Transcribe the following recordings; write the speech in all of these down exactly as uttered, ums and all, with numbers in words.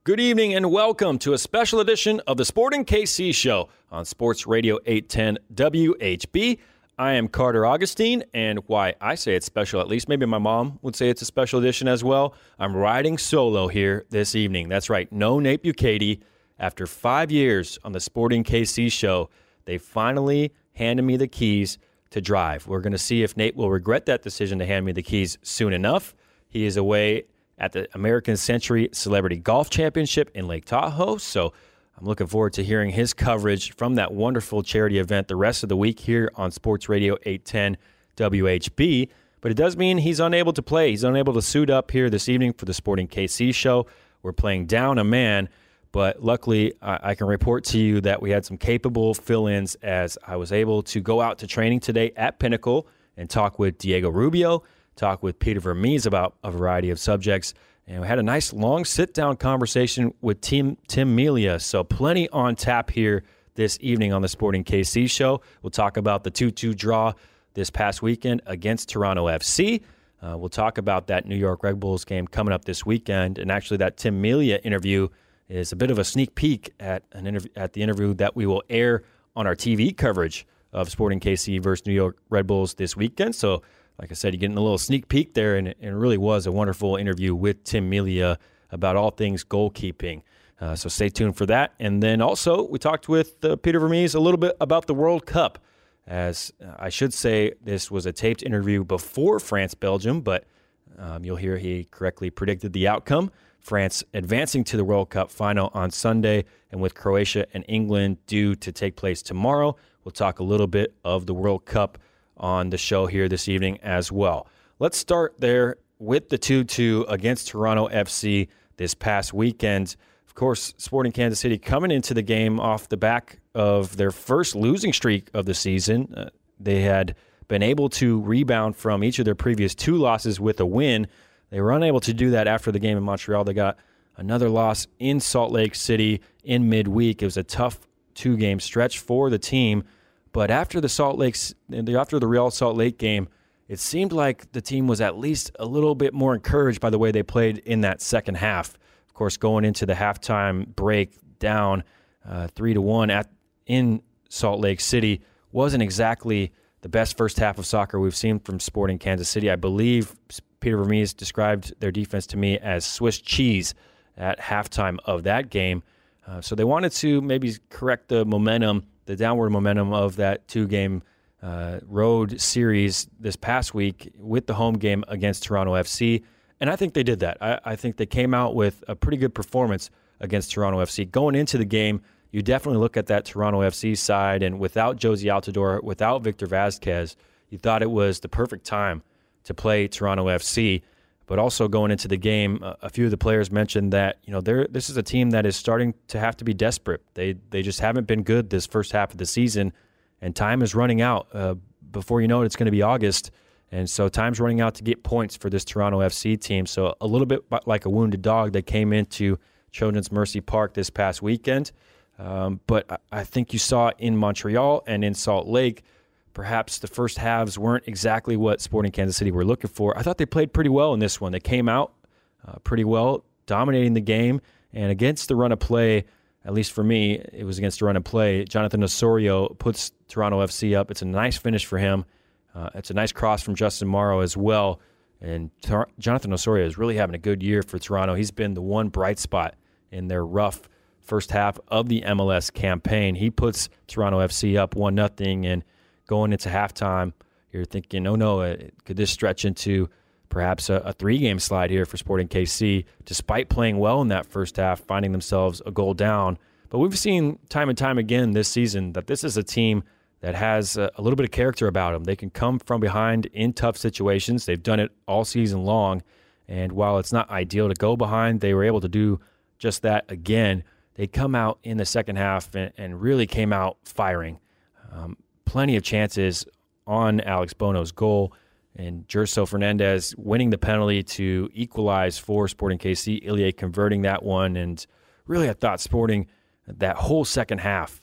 Good evening and welcome to a special edition of the Sporting K C Show on Sports Radio eight ten W H B. I am Carter Augustine, and why I say it's special, at least maybe my mom would say it's a special edition as well, I'm riding solo here this evening. That's right, no Nate Bukaty. After five years on the Sporting K C Show, they finally handed me the keys to drive. We're going to see if Nate will regret that decision to hand me the keys soon enough. He is away at the American Century Celebrity Golf Championship in Lake Tahoe, so I'm looking forward to hearing his coverage from that wonderful charity event the rest of the week here on Sports Radio eight ten W H B. But it does mean he's unable to play. He's unable to suit up here this evening for the Sporting K C Show. We're playing down a man, but luckily I, I can report to you that we had some capable fill-ins as I was able to go out to training today at Pinnacle and talk with Diego Rubio, talk with Peter Vermes about a variety of subjects, and we had a nice long sit-down conversation with Tim, Tim Melia. So plenty on tap here this evening on the Sporting K C Show. We'll talk about the two two draw this past weekend against Toronto F C. Uh, we'll talk about that New York Red Bulls game coming up this weekend, and actually that Tim Melia interview is a bit of a sneak peek at an interview at the interview that we will air on our T V coverage of Sporting K C versus New York Red Bulls this weekend. So like I said, you're getting a little sneak peek there, and it really was a wonderful interview with Tim Melia about all things goalkeeping. Uh, so stay tuned for that. And then also, we talked with uh, Peter Vermes a little bit about the World Cup. As uh, I should say, this was a taped interview before France-Belgium, but um, you'll hear he correctly predicted the outcome. France advancing to the World Cup final on Sunday, and with Croatia and England due to take place tomorrow, we'll talk a little bit of the World Cup on the show here this evening as well. Let's start there with the two two against Toronto F C this past weekend. Of course, Sporting Kansas City coming into the game off the back of their first losing streak of the season. Uh, they had been able to rebound from each of their previous two losses with a win. They were unable to do that after the game in Montreal. They got another loss in Salt Lake City in midweek. It was a tough two-game stretch for the team. But after the Salt Lake, after the Real Salt Lake game, it seemed like the team was at least a little bit more encouraged by the way they played in that second half. Of course, going into the halftime break down uh, three to one at in Salt Lake City wasn't exactly the best first half of soccer we've seen from Sporting Kansas City. I believe Peter Vermes described their defense to me as Swiss cheese at halftime of that game. Uh, so they wanted to maybe correct the momentum, the downward momentum of that two-game uh, road series this past week with the home game against Toronto F C. And I think they did that. I, I think they came out with a pretty good performance against Toronto F C. Going into the game, you definitely look at that Toronto F C side, and without Jozy Altidore, without Victor Vazquez, you thought it was the perfect time to play Toronto F C. But also going into the game, a few of the players mentioned that, you know, they're, this is a team that is starting to have to be desperate. They they just haven't been good this first half of the season, and time is running out. Uh, before you know it, it's going to be August, and so time's running out to get points for this Toronto F C team. So a little bit like a wounded dog, they came into Children's Mercy Park this past weekend. Um, but I think you saw in Montreal and in Salt Lake, perhaps the first halves weren't exactly what Sporting Kansas City were looking for. I thought they played pretty well in this one. They came out uh, pretty well, dominating the game. And against the run of play, at least for me, it was against the run of play, Jonathan Osorio puts Toronto F C up. It's a nice finish for him. Uh, it's a nice cross from Justin Morrow as well. And Tar- Jonathan Osorio is really having a good year for Toronto. He's been the one bright spot in their rough first half of the M L S campaign. He puts Toronto F C up one nothing, and going into halftime, you're thinking, oh no, could this stretch into perhaps a, a three-game slide here for Sporting K C, despite playing well in that first half, finding themselves a goal down. But we've seen time and time again this season that this is a team that has a, a little bit of character about them. They can come from behind in tough situations. They've done it all season long, and while it's not ideal to go behind, they were able to do just that again. They come out in the second half and, and really came out firing. Um, plenty of chances on Alex Bono's goal, and Jerso Fernandez winning the penalty to equalize for Sporting K C. Ilie converting that one, and really I thought Sporting, that whole second half,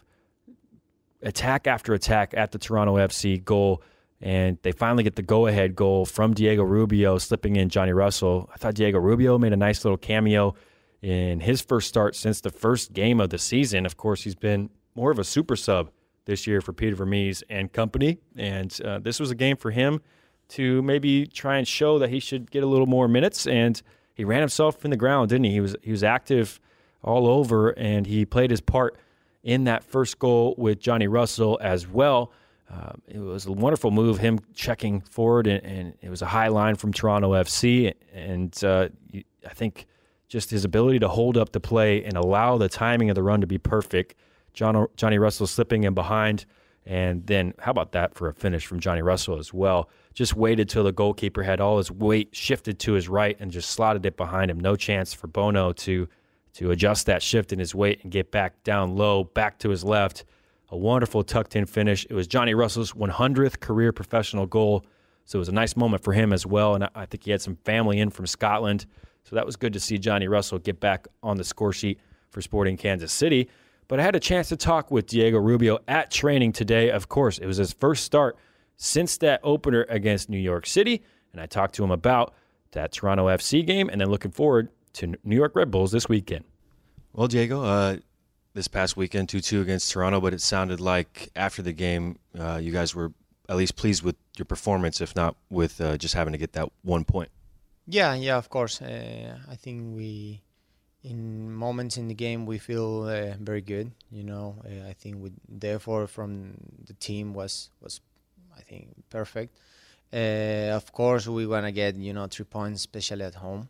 attack after attack at the Toronto F C goal, and they finally get the go-ahead goal from Diego Rubio, slipping in Johnny Russell. I thought Diego Rubio made a nice little cameo in his first start since the first game of the season. Of course, he's been more of a super sub this year for Peter Vermes and company, and uh, this was a game for him to maybe try and show that he should get a little more minutes, and he ran himself in the ground, didn't he? He was he was active all over, and he played his part in that first goal with Johnny Russell as well. Uh, it was a wonderful move, him checking forward, and, and it was a high line from Toronto F C, and uh, I think just his ability to hold up the play and allow the timing of the run to be perfect. John, Johnny Russell slipping in behind, and then how about that for a finish from Johnny Russell as well? Just waited till the goalkeeper had all his weight shifted to his right and just slotted it behind him. No chance for Bono to to adjust that shift in his weight and get back down low, back to his left. A wonderful tucked-in finish. It was Johnny Russell's one hundredth career professional goal, so it was a nice moment for him as well, and I think he had some family in from Scotland, so that was good to see Johnny Russell get back on the score sheet for Sporting Kansas City. But I had a chance to talk with Diego Rubio at training today. Of course, it was his first start since that opener against New York City, and I talked to him about that Toronto F C game and then looking forward to New York Red Bulls this weekend. Well, Diego, uh, this past weekend, two two against Toronto, but it sounded like after the game uh, you guys were at least pleased with your performance, if not with uh, just having to get that one point. Yeah, yeah, of course. Uh, I think we, in moments in the game, we feel uh, very good. You know, uh, I think we, the effort from the team was was, I think, perfect. Uh, of course, we want to get you know three points, especially at home.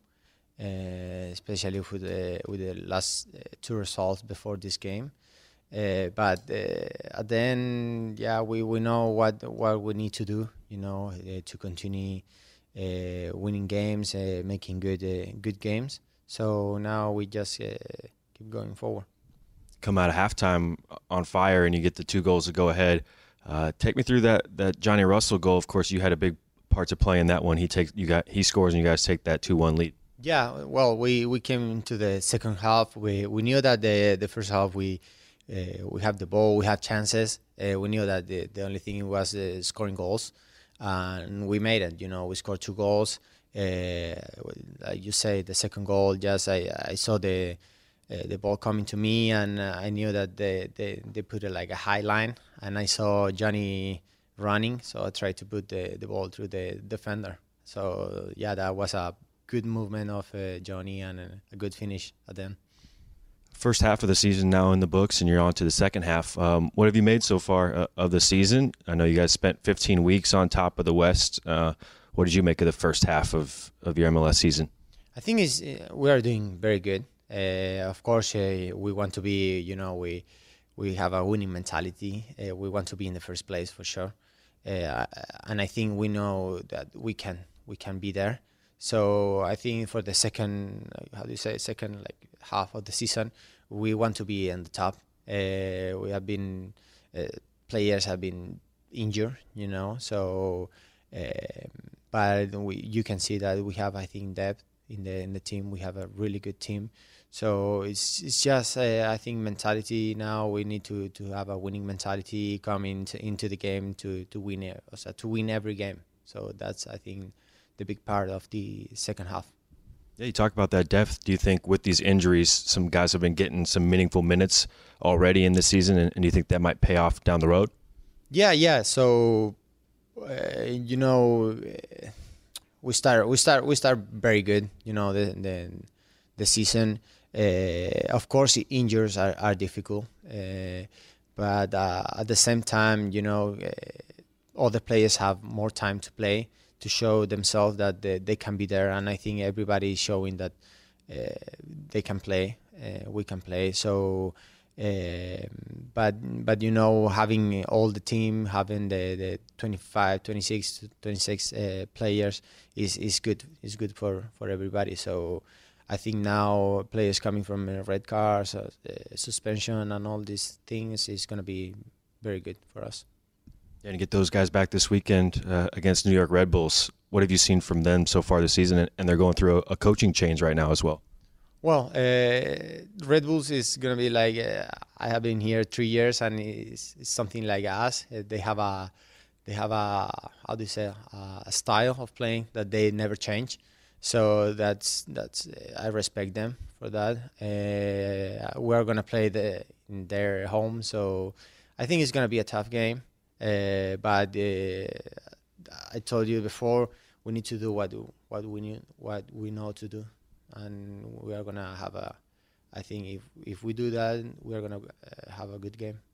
Uh, especially with the with the last uh, two results before this game, uh, but uh, at the end, yeah, we, we know what what we need to do, you know, uh, to continue uh, winning games, uh, making good uh, good games. So now we just uh, keep going forward. Come out of halftime on fire, and you get the two goals to go ahead. Uh, take me through that that Johnny Russell goal. Of course, you had a big part to play in that one. He takes you got he scores, and you guys take that two one lead. Yeah, well, we, we came into the second half. We we knew that the the first half we uh, we have the ball, we have chances. Uh, we knew that the, the only thing was uh, scoring goals, and we made it. You know, we scored two goals. Uh, like you say, the second goal, just I I saw the uh, the ball coming to me, and uh, I knew that they, they they put it like a high line, and I saw Johnny running, so I tried to put the the ball through the defender. So yeah, that was a good movement of uh, Johnny and a, a good finish at the end. First half of the season now in the books, and you're on to the second half. Um, what have you made so far uh, of the season? I know you guys spent fifteen weeks on top of the West. Uh, what did you make of the first half of, of your M L S season? I think it's, uh, we are doing very good. Uh, of course, uh, we want to be, you know, we we have a winning mentality. Uh, we want to be in the first place for sure. Uh, and I think we know that we can we can be there. So I think for the second, how do you say, second like half of the season, we want to be in the top. Uh, we have been, uh, players have been injured, you know. So, uh, but we, you can see that we have, I think, depth in the in the team. We have a really good team. So it's it's just, uh, I think, mentality now. We need to, to have a winning mentality coming into, into the game to to win it, also to win every game. So that's, I think, the big part of the second half. Yeah, you talk about that depth. Do you think with these injuries, some guys have been getting some meaningful minutes already in this season, and, and do you think that might pay off down the road? Yeah, yeah. So, uh, you know, we start we start we start very good. You know, the the, the season. Uh, of course, injuries are are difficult, uh, but uh, at the same time, you know, uh, all the players have more time to play, to show themselves that they, they can be there, and I think everybody is showing that uh, they can play, uh, we can play. So, uh, but but you know, having all the team, having the, the twenty-five, twenty-six, twenty-six uh, players is is good. Is good for, for everybody. So, I think now players coming from uh, red cards, uh, suspension, and all these things is going to be very good for us. And to get those guys back this weekend uh, against New York Red Bulls, what have you seen from them so far this season? And they're going through a, a coaching change right now as well. Well, uh, Red Bulls is going to be like, uh, I have been here three years and it's, it's something like us. Uh, they have a, they have a, how do you say, a, a style of playing that they never change. So that's that's I respect them for that. Uh, we're gonna play the in their home, so I think it's gonna be a tough game. Uh, but uh, I told you before, we need to do what what we need, what we know to do, and we are gonna have a. I think if if we do that, we are gonna uh, have a good game.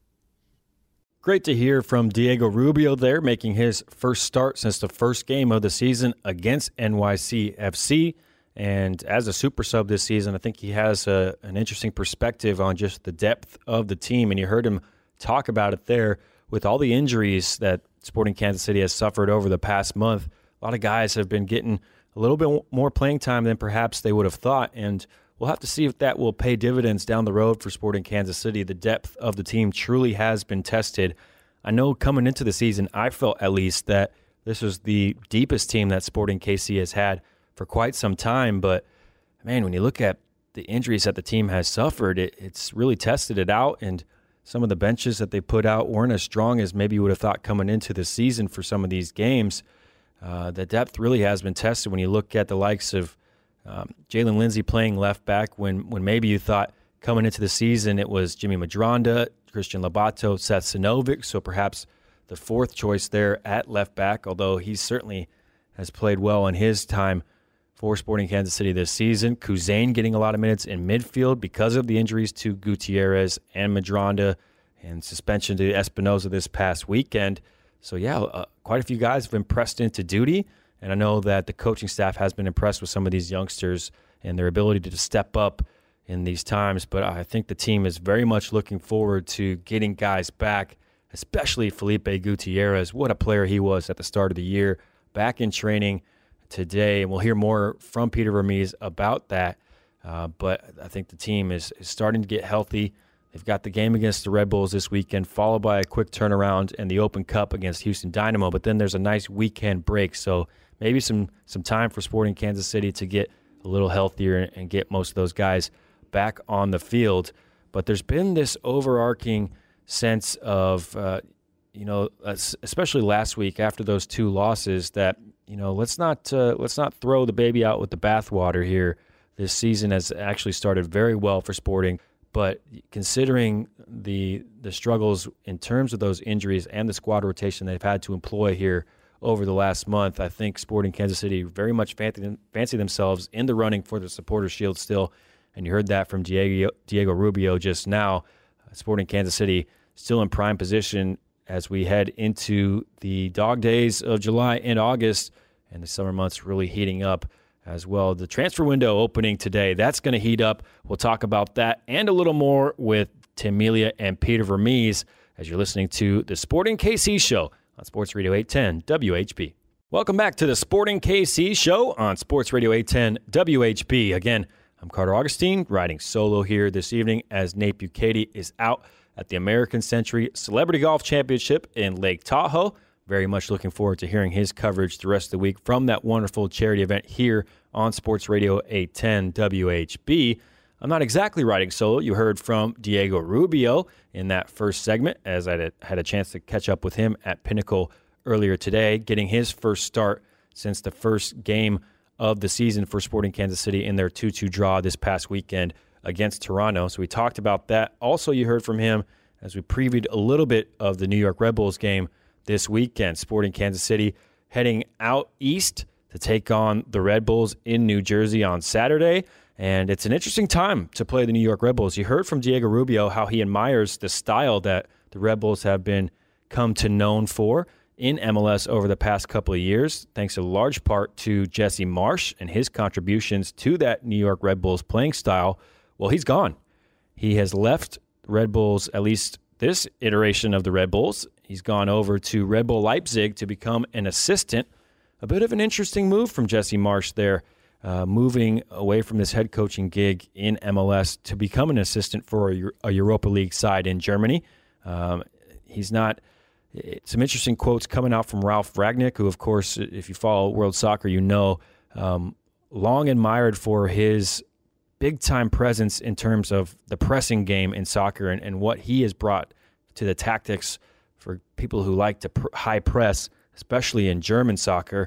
Great to hear from Diego Rubio there, making his first start since the first game of the season against N Y C F C. And as a super sub this season, I think he has a, an interesting perspective on just the depth of the team. And you heard him talk about it there with all the injuries that Sporting Kansas City has suffered over the past month. A lot of guys have been getting a little bit more playing time than perhaps they would have thought. And we'll have to see if that will pay dividends down the road for Sporting Kansas City. The depth of the team truly has been tested. I know coming into the season, I felt at least that this was the deepest team that Sporting K C has had for quite some time. But, man, when you look at the injuries that the team has suffered, it, it's really tested it out. And some of the benches that they put out weren't as strong as maybe you would have thought coming into the season for some of these games. Uh, the depth really has been tested when you look at the likes of Um, Jalen Lindsey playing left back when when maybe you thought coming into the season it was Jimmy Madronda, Christian Labato, Seth Sinovic, so perhaps the fourth choice there at left back, although he certainly has played well in his time for Sporting Kansas City this season. Kuzain getting a lot of minutes in midfield because of the injuries to Gutierrez and Madronda and suspension to Espinoza this past weekend. So, yeah, uh, quite a few guys have been pressed into duty. And I know that the coaching staff has been impressed with some of these youngsters and their ability to step up in these times. But I think the team is very much looking forward to getting guys back, especially Felipe Gutierrez. What a player he was at the start of the year, back in training today. And we'll hear more from Peter Vermes about that. Uh, but I think the team is, is starting to get healthy. They've got the game against the Red Bulls this weekend, followed by a quick turnaround and the Open Cup against Houston Dynamo. But then there's a nice weekend break. So maybe some some time for Sporting Kansas City to get a little healthier and get most of those guys back on the field. But there's been this overarching sense of, uh, you know, especially last week after those two losses, that, you know, let's not uh, let's not throw the baby out with the bathwater here. This season has actually started very well for Sporting. But considering the the struggles in terms of those injuries and the squad rotation they've had to employ here over the last month, I think Sporting Kansas City very much fancy, fancy themselves in the running for the Supporters' Shield still. And you heard that from Diego, Diego Rubio just now. Uh, Sporting Kansas City still in prime position as we head into the dog days of July and August, and the summer months really heating up as well. The transfer window opening today, that's going to heat up. We'll talk about that and a little more with Tim Melia and Peter Vermes as you're listening to the Sporting K C Show on Sports Radio eight ten W H B. Welcome back to the Sporting K C Show on Sports Radio eight ten W H B. Again, I'm Carter Augustine, riding solo here this evening as Nate Bukaty is out at the American Century Celebrity Golf Championship in Lake Tahoe. Very much looking forward to hearing his coverage the rest of the week from that wonderful charity event here on Sports Radio eight ten W H B. I'm not exactly riding solo. You heard from Diego Rubio in that first segment as I had a chance to catch up with him at Pinnacle earlier today, getting his first start since the first game of the season for Sporting Kansas City in their two two draw this past weekend against Toronto. So we talked about that. Also, you heard from him as we previewed a little bit of the New York Red Bulls game this weekend. Sporting Kansas City heading out east to take on the Red Bulls in New Jersey on Saturday. And it's an interesting time to play the New York Red Bulls. You heard from Diego Rubio how he admires the style that the Red Bulls have been come to known for in M L S over the past couple of years, thanks in large part to Jesse Marsch and his contributions to that New York Red Bulls playing style. Well, he's gone. He has left the Red Bulls, at least this iteration of the Red Bulls. He's gone over to Red Bull Leipzig to become an assistant. A bit of an interesting move from Jesse Marsch there, uh, moving away from this head coaching gig in M L S to become an assistant for a, a Europa League side in Germany. Um, he's not... Some interesting quotes coming out from Ralf Rangnick, who, of course, if you follow World Soccer, you know, um, long admired for his big-time presence in terms of the pressing game in soccer and, and what he has brought to the tactics for people who like to pr- high press, especially in German soccer.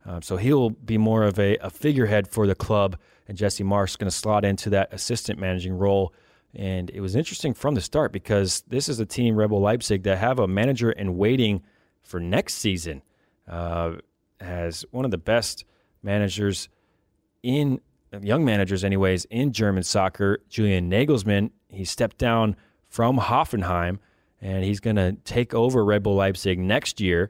Um, so he'll be more of a, a figurehead for the club, and Jesse Marsch is going to slot into that assistant managing role. And it was interesting from the start because this is a team, Red Bull Leipzig, that have a manager in waiting for next season. Uh, as one of the best managers in, young managers anyways, in German soccer, Julian Nagelsmann. He stepped down from Hoffenheim, and he's going to take over Red Bull Leipzig next year.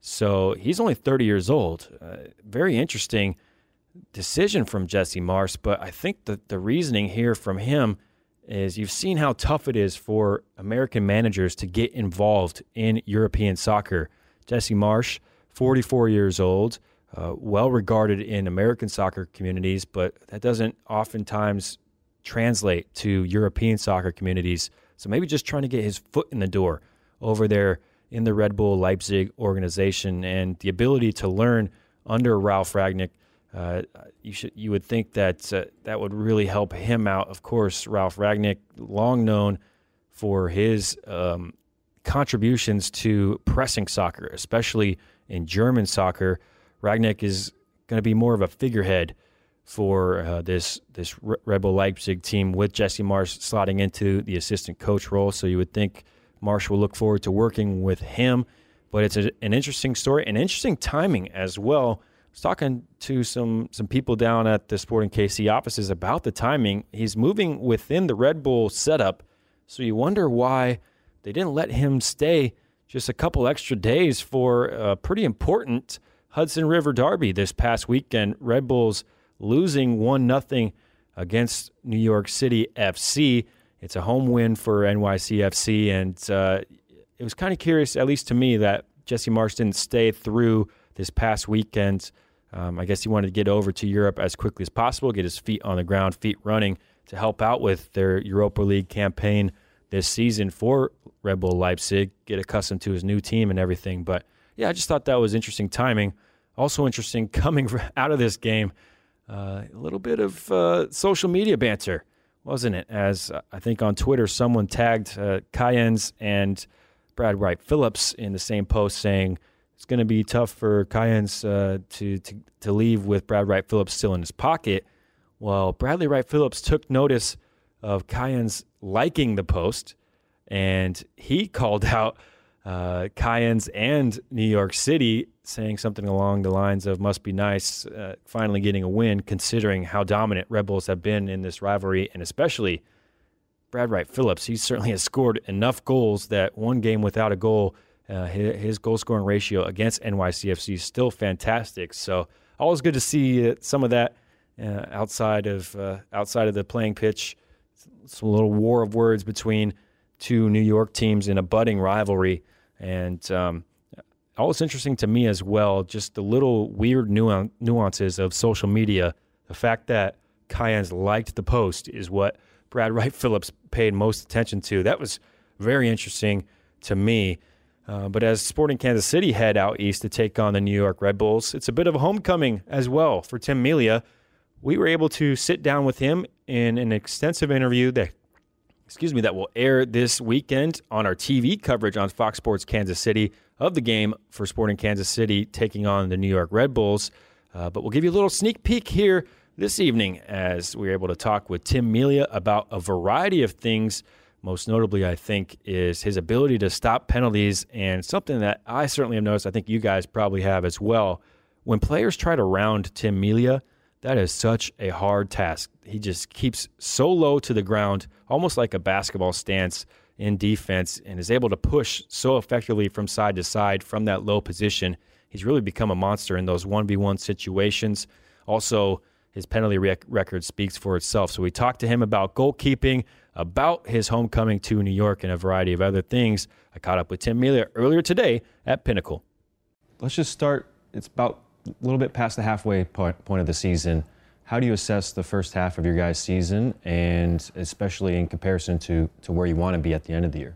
So he's only thirty years old. Uh, very interesting decision from Jesse Marsch, but I think that the reasoning here from him is you've seen how tough it is for American managers to get involved in European soccer. Jesse Marsch, forty-four years old, uh, well-regarded in American soccer communities, but that doesn't oftentimes translate to European soccer communities. So maybe just trying to get his foot in the door over there in the Red Bull Leipzig organization, and the ability to learn under Ralf Rangnick. Uh, you should, you would think that uh, that would really help him out. Of course, Ralf Rangnick, long known for his um, contributions to pressing soccer, especially in German soccer. Rangnick is going to be more of a figurehead for uh, this this Red Bull Leipzig team, with Jesse Marsch slotting into the assistant coach role. So you would think Marsch will look forward to working with him. But it's a, an interesting story, and interesting timing as well. I was talking to some some people down at the Sporting K C offices about the timing. He's moving within the Red Bull setup, so you wonder why they didn't let him stay just a couple extra days for a pretty important Hudson River Derby this past weekend. Red Bulls losing one nothing against New York City F C. It's a home win for N Y C F C, and uh, it was kind of curious, at least to me, that Jesse Marsch didn't stay through this past weekend. Um, I guess he wanted to get over to Europe as quickly as possible, get his feet on the ground, feet running, to help out with their Europa League campaign this season for Red Bull Leipzig, get accustomed to his new team and everything. But, yeah, I just thought that was interesting timing. Also interesting coming out of this game, uh, a little bit of uh, social media banter, wasn't it? As uh, I think on Twitter, someone tagged uh, Cayens and Brad Wright Phillips in the same post, saying it's going to be tough for Cayens uh, to, to to leave with Brad Wright Phillips still in his pocket. Well, Bradley Wright Phillips took notice of Cayens liking the post, and he called out uh, Cayens and New York City, saying something along the lines of, must be nice uh, finally getting a win, considering how dominant Red Bulls have been in this rivalry, and especially Brad Wright Phillips. He certainly has scored enough goals that one game without a goal, uh, his, his goal-scoring ratio against N Y C F C is still fantastic. So always good to see uh, some of that uh, outside of uh, outside of the playing pitch. It's a little war of words between two New York teams in a budding rivalry. And um, always interesting to me as well, just the little weird nuan- nuances of social media. The fact that Cayens liked the post is what Brad Wright Phillips paid most attention to. That was very interesting to me. Uh, but as Sporting Kansas City head out east to take on the New York Red Bulls, it's a bit of a homecoming as well for Tim Melia. We were able to sit down with him in an extensive interview that, excuse me, that will air this weekend on our T V coverage on Fox Sports Kansas City of the game for Sporting Kansas City taking on the New York Red Bulls. Uh, but we'll give you a little sneak peek here this evening as we were able to talk with Tim Melia about a variety of things. Most notably, I think, is his ability to stop penalties, and something that I certainly have noticed, I think you guys probably have as well. When players try to round Tim Melia, that is such a hard task. He just keeps so low to the ground, almost like a basketball stance in defense, and is able to push so effectively from side to side from that low position. He's really become a monster in those one v one situations. Also, his penalty rec- record speaks for itself. So we talked to him about goalkeeping, about his homecoming to New York, and a variety of other things. I caught up with Tim Melia earlier today at Pinnacle. Let's just start. It's about a little bit past the halfway point, point of the season. How do you assess the first half of your guys' season, and especially in comparison to, to where you want to be at the end of the year?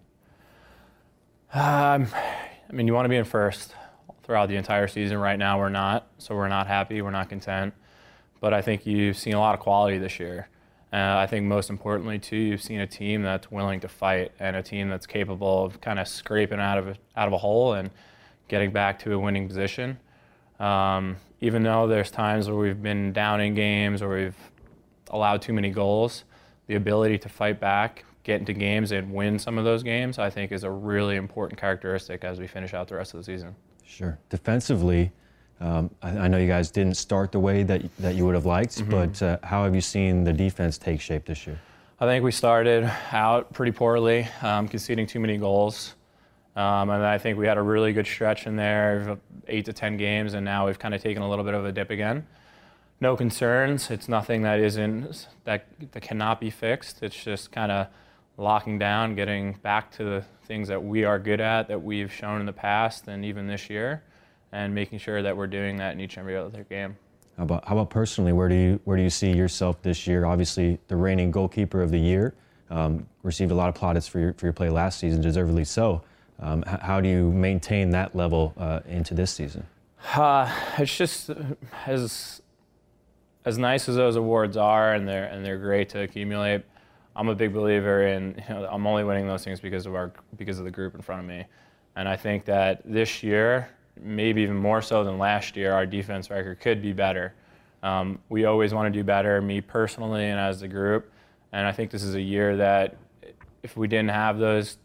Um, I mean, you want to be in first throughout the entire season. Right now, we're not, so we're not happy. We're not content. But I think you've seen a lot of quality this year. Uh, I think most importantly, too, you've seen a team that's willing to fight and a team that's capable of kind of scraping out of a, out of a hole and getting back to a winning position. Um, even though there's times where we've been down in games or we've allowed too many goals, the ability to fight back, get into games and win some of those games, I think is a really important characteristic as we finish out the rest of the season. Sure. Defensively, um, I, I know you guys didn't start the way that that you would have liked, mm-hmm. but uh, how have you seen the defense take shape this year? I think we started out pretty poorly, um, conceding too many goals. Um, and I think we had a really good stretch in there, eight to ten games, and now we've kind of taken a little bit of a dip again. No concerns. It's nothing that isn't that that cannot be fixed. It's just kind of locking down, getting back to the things that we are good at, that we've shown in the past and even this year, and making sure that we're doing that in each and every other game. How about how about personally? Where do you where do you see yourself this year? Obviously, the reigning goalkeeper of the year, um, received a lot of plaudits for your for your play last season, deservedly so. Um, h- how do you maintain that level uh, into this season? Uh, it's just as as nice as those awards are, and they're and they're great to accumulate. I'm a big believer in, you know, I'm only winning those things because of our because of the group in front of me, and I think that this year, maybe even more so than last year, our defense record could be better. Um, we always want to do better, me personally and as the group, and I think this is a year that if we didn't have those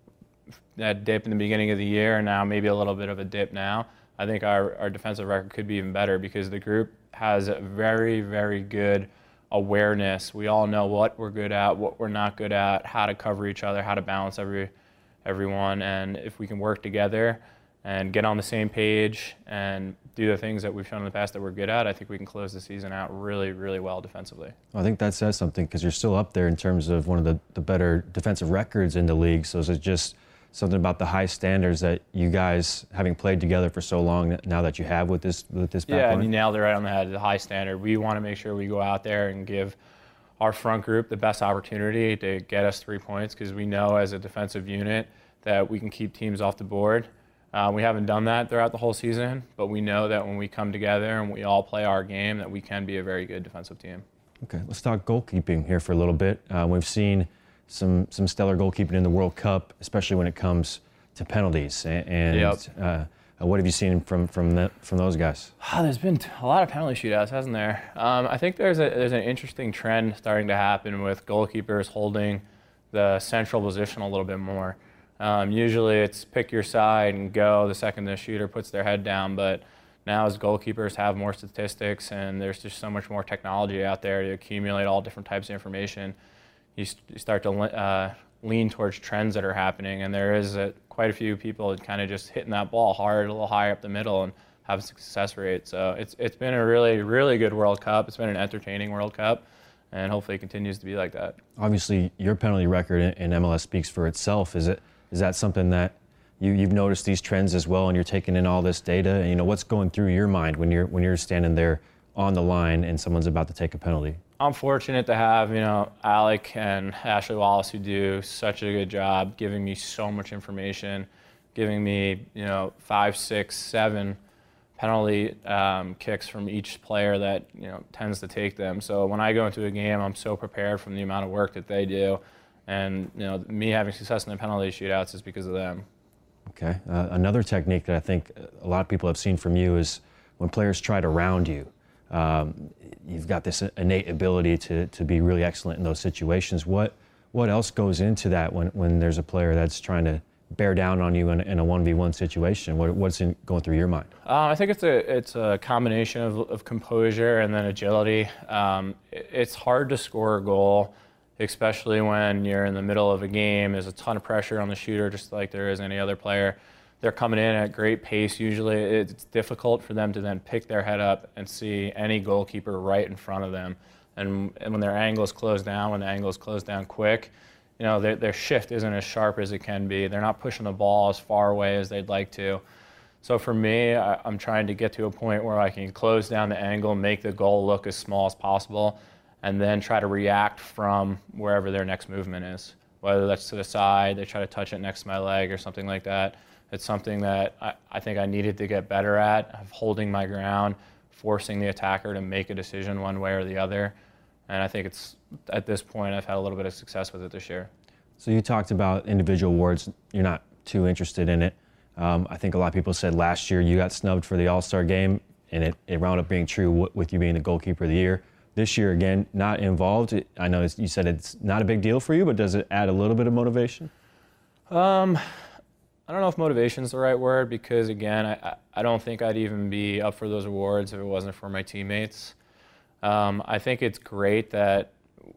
that dip in the beginning of the year and now maybe a little bit of a dip now, I think our, our defensive record could be even better because the group has a very, very good awareness. We all know what we're good at, what we're not good at, how to cover each other, how to balance every everyone, and if we can work together and get on the same page and do the things that we've shown in the past that we're good at, I think we can close the season out really, really well defensively. I think that says something because you're still up there in terms of one of the, the better defensive records in the league. So is it just something about the high standards that you guys, having played together for so long now that you have with this with this back Yeah, line? and you nailed it right on the head, the high standard. We want to make sure we go out there and give our front group the best opportunity to get us three points because we know as a defensive unit that we can keep teams off the board. Uh, we haven't done that throughout the whole season, but we know that when we come together and we all play our game, that we can be a very good defensive team. Okay, let's talk goalkeeping here for a little bit. Uh, we've seen some some stellar goalkeeping in the World Cup, especially when it comes to penalties. And, and yep. uh, what have you seen from from the, from those guys? Oh, there's been a lot of penalty shootouts, hasn't there? Um, I think there's a there's an interesting trend starting to happen with goalkeepers holding the central position a little bit more. Um, usually it's pick your side and go the second the shooter puts their head down, but now as goalkeepers have more statistics and there's just so much more technology out there to accumulate all different types of information, you, st- you start to uh, lean towards trends that are happening, and there is a, quite a few people kind of just hitting that ball hard, a little higher up the middle, and have a success rate. So it's it's been a really, really good World Cup. It's been an entertaining World Cup, and hopefully it continues to be like that. Obviously, your penalty record in M L S speaks for itself. Is it is that something that you, you've noticed these trends as well, and you're taking in all this data? And you know, what's going through your mind when you're when you're standing there on the line and someone's about to take a penalty? I'm fortunate to have, you know, Alec and Ashley Wallace who do such a good job giving me so much information, giving me, you know, five, six, seven penalty um, kicks from each player that, you know, tends to take them. So when I go into a game, I'm so prepared from the amount of work that they do. And, you know, me having success in the penalty shootouts is because of them. Okay. Uh, another technique that I think a lot of people have seen from you is when players try to round you. Um, you've got this innate ability to, to be really excellent in those situations. What what else goes into that when, when there's a player that's trying to bear down on you in, in a one v one situation? What, what's in, going through your mind? Um, I think it's a it's a combination of, of composure and then agility. Um, it, it's hard to score a goal, especially when you're in the middle of a game. There's a ton of pressure on the shooter, just like there is any other player. They're coming in at great pace usually. It's difficult for them to then pick their head up and see any goalkeeper right in front of them. And, and when their angle is closed down, when the angle is closed down quick, you know, their, their shift isn't as sharp as it can be. They're not pushing the ball as far away as they'd like to. So for me, I, I'm trying to get to a point where I can close down the angle, make the goal look as small as possible, and then try to react from wherever their next movement is. Whether that's to the side, they try to touch it next to my leg or something like that. It's something that I, I think I needed to get better at, of holding my ground, forcing the attacker to make a decision one way or the other. And I think it's, at this point, I've had a little bit of success with it this year. So you talked about individual awards. You're not too interested in it. Um, I think a lot of people said last year you got snubbed for the All-Star game, and it, it wound up being true w- with you being the goalkeeper of the year. This year, again, not involved. I know you said it's not a big deal for you, but does it add a little bit of motivation? Um, I don't know if motivation is the right word because, again, I, I don't think I'd even be up for those awards if it wasn't for my teammates. Um, I think it's great that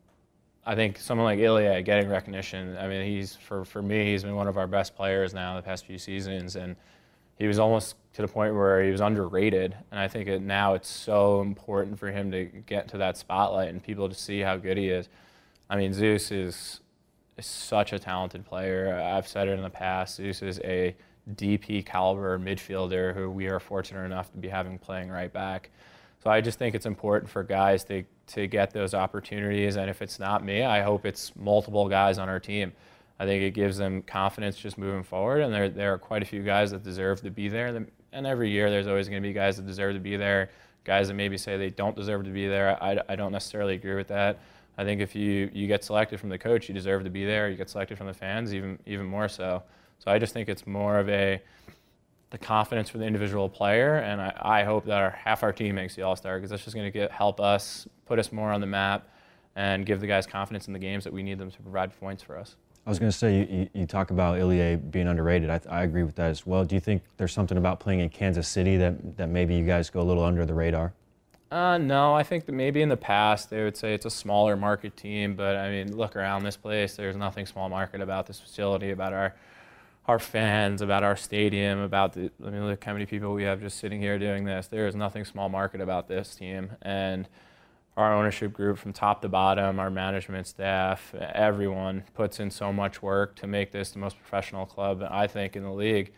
I think someone like Ilya getting recognition. I mean, he's for, for me, he's been one of our best players now the past few seasons, and he was almost to the point where he was underrated. And I think it, now it's so important for him to get to that spotlight and people to see how good he is. I mean, Zeus is, is such a talented player. I've said it in the past. Zeus is a D P caliber midfielder who we are fortunate enough to be having playing right back. So I just think it's important for guys to, to get those opportunities. And if it's not me, I hope it's multiple guys on our team. I think it gives them confidence just moving forward. And there, there are quite a few guys that deserve to be there. And every year there's always going to be guys that deserve to be there, guys that maybe say they don't deserve to be there. I, I don't necessarily agree with that. I think if you, you get selected from the coach, you deserve to be there. You get selected from the fans, even even more so. So I just think it's more of a the confidence for the individual player, and I, I hope that our, half our team makes the All-Star because that's just going to help us, put us more on the map, and give the guys confidence in the games that we need them to provide points for us. I was going to say, you, you talk about Ilya being underrated. I, I agree with that as well. Do you think there's something about playing in Kansas City that, that maybe you guys go a little under the radar? Uh, no, I think that maybe in the past they would say it's a smaller market team, but I mean, look around this place. There's nothing small market about this facility, about our our fans, about our stadium, about the, I mean, look how many people we have just sitting here doing this. There is nothing small market about this team. And our ownership group from top to bottom, our management staff, everyone puts in so much work to make this the most professional club, I think, in the league.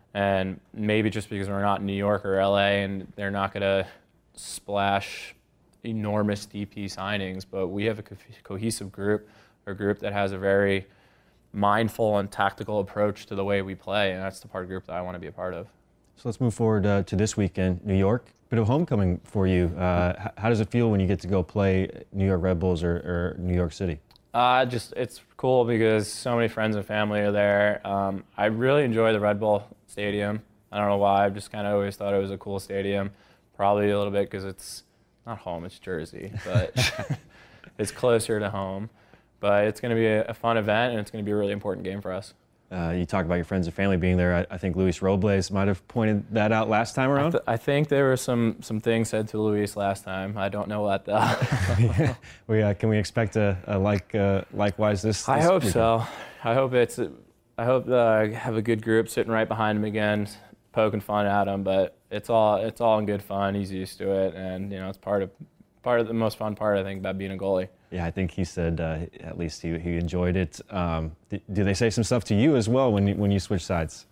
And maybe just because we're not in New York or L A and they're not going to splash enormous D P signings, but we have a co- cohesive group, a group that has a very mindful and tactical approach to the way we play, and that's the part of the group that I want to be a part of. So let's move forward uh, to this weekend, New York. Bit of homecoming for you. Uh, h- how does it feel when you get to go play New York Red Bulls or, or New York City? Uh, just it's cool because so many friends and family are there. Um, I really enjoy the Red Bull Stadium. I don't know why. I've just kind of always thought it was a cool stadium. Probably a little bit because it's not home, it's Jersey, but it's closer to home. But it's going to be a, a fun event, and it's going to be a really important game for us. Uh, you talk about your friends and family being there. I, I think Luis Robles might have pointed that out last time around. I, th- I think there were some some things said to Luis last time. I don't know what though. yeah. We, uh, can we expect a, a like uh, likewise this? this I hope weekend? so. I hope it's. I hope uh, I have a good group sitting right behind him again, poking fun at him. But it's all it's all in good fun. He's used to it, and you know it's part of part of the most fun part I think about being a goalie. Yeah, I think he said uh, at least he, he enjoyed it. Um, th- do they say some stuff to you as well when you, when you switch sides?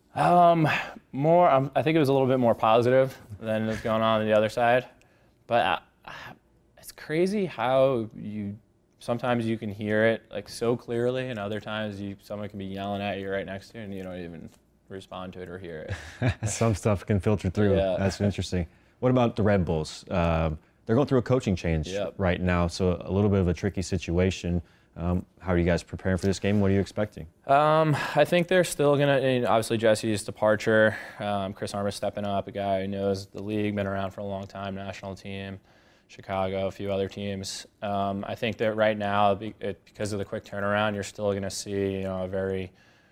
Um, more. Um, I think it was a little bit more positive than what's going on on the other side. But uh, it's crazy how you sometimes you can hear it like so clearly, and other times you someone can be yelling at you right next to you, and you don't even respond to it or hear it. Some stuff can filter through. Yeah. That's interesting. What about the Red Bulls? Um, They're going through a coaching change Yep. right now, so a little bit of a tricky situation. Um, how are you guys preparing for this game? What are you expecting? Um, I think they're still going to, obviously Jesse's departure, um, Chris Armas stepping up, a guy who knows the league, been around for a long time, national team, Chicago, a few other teams. Um, I think that right now, it, because of the quick turnaround, you're still going to see you know, a very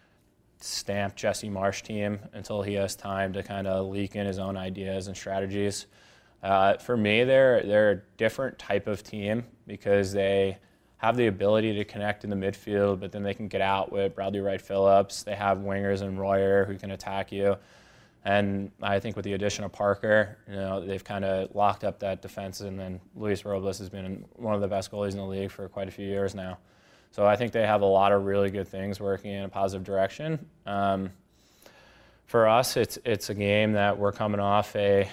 stamped Jesse Marsch team until he has time to kind of leak in his own ideas and strategies. Uh, for me, they're, they're a different type of team because they have the ability to connect in the midfield, but then they can get out with Bradley Wright Phillips. They have wingers and Royer who can attack you. And I think with the addition of Parker, you know, they've kind of locked up that defense. And then Luis Robles has been one of the best goalies in the league for quite a few years now. So I think they have a lot of really good things working in a positive direction. Um, for us, it's it's a game that we're coming off a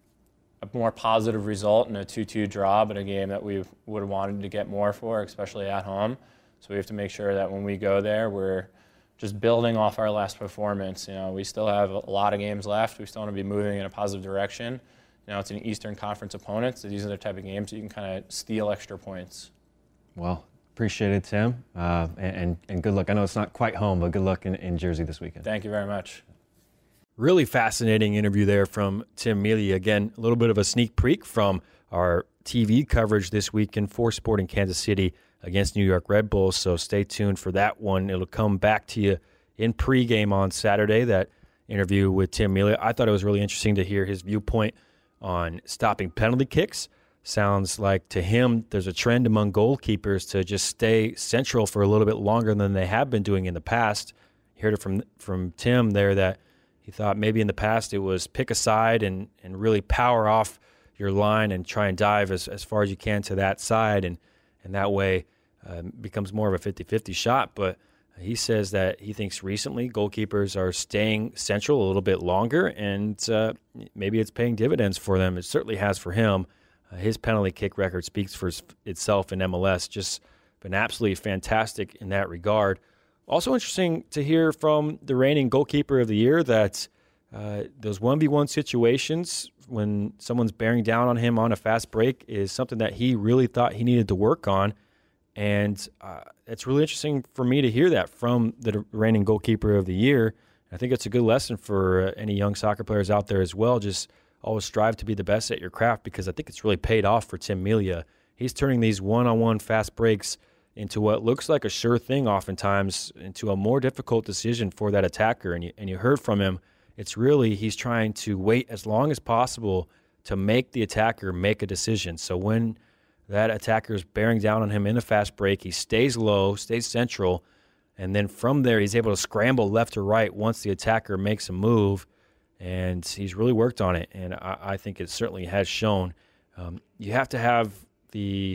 a more positive result in a two two draw, but a game that we would have wanted to get more for, especially at home. So we have to make sure that when we go there, we're just building off our last performance. You know, we still have a lot of games left. We still want to be moving in a positive direction. You know, it's an Eastern Conference opponent, so these are the type of games that you can kind of steal extra points. Well, appreciate it, Tim, uh, and, and good luck. I know it's not quite home, but good luck in, in Jersey this weekend. Thank you very much. really fascinating interview there from Tim Melia. Again, a little bit of a sneak peek from our T V coverage this weekend for Sporting Kansas City against New York Red Bulls. So stay tuned for that one. It'll come back to you in pregame on Saturday, that interview with Tim Melia. I thought it was really interesting to hear his viewpoint on stopping penalty kicks. Sounds like to him there's a trend among goalkeepers to just stay central for a little bit longer than they have been doing in the past. You heard it from from Tim there that he thought maybe in the past it was pick a side and, and really power off your line and try and dive as, as far as you can to that side, and, and that way uh, becomes more of a fifty-fifty shot. But he says that he thinks recently goalkeepers are staying central a little bit longer, and uh, maybe it's paying dividends for them. It certainly has for him. Uh, his penalty kick record speaks for itself in M L S. Just been absolutely fantastic in that regard. Also interesting to hear from the reigning goalkeeper of the year that uh, those one v one situations when someone's bearing down on him on a fast break is something that he really thought he needed to work on. And uh, it's really interesting for me to hear that from the reigning goalkeeper of the year. I think it's a good lesson for uh, any young soccer players out there as well. Just always strive to be the best at your craft, because I think it's really paid off for Tim Melia. He's turning these one-on-one fast breaks into what looks like a sure thing oftentimes, into a more difficult decision for that attacker. And you, and you heard from him, it's really he's trying to wait as long as possible to make the attacker make a decision. So when that attacker is bearing down on him in a fast break, he stays low, stays central, and then from there he's able to scramble left or right once the attacker makes a move, and he's really worked on it, and I, I think it certainly has shown. Um, you have to have the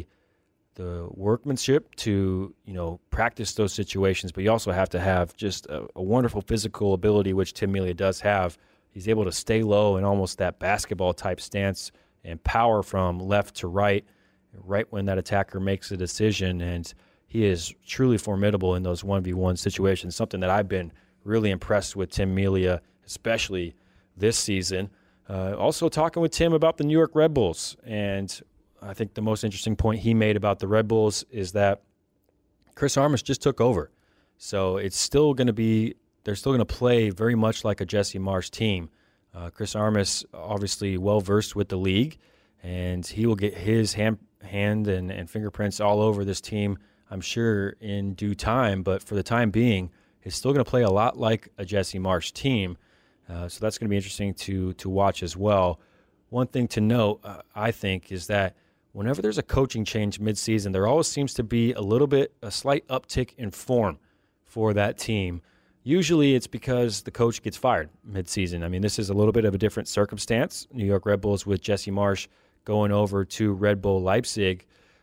the workmanship to, you know, practice those situations, but you also have to have just a, a wonderful physical ability, which Tim Melia does have. He's able to stay low in almost that basketball-type stance and power from left to right, right when that attacker makes a decision, and he is truly formidable in those one v one situations, something that I've been really impressed with Tim Melia, especially this season. Uh, also talking with Tim about the New York Red Bulls, and I think the most interesting point he made about the Red Bulls is that Chris Armas just took over. So it's still going to be, they're still going to play very much like a Jesse Marsch team. Uh, Chris Armas, obviously well-versed with the league, and he will get his hand, hand and, and fingerprints all over this team, I'm sure, in due time. But for the time being, he's still going to play a lot like a Jesse Marsch team. Uh, so that's going to be interesting to to watch as well. One thing to note, uh, I think, is that whenever there's a coaching change midseason, there always seems to be a little bit, a slight uptick in form for that team. Usually it's because the coach gets fired midseason. I mean, this is a little bit of a different circumstance. New York Red Bulls with Jesse Marsch going over to Red Bull Leipzig.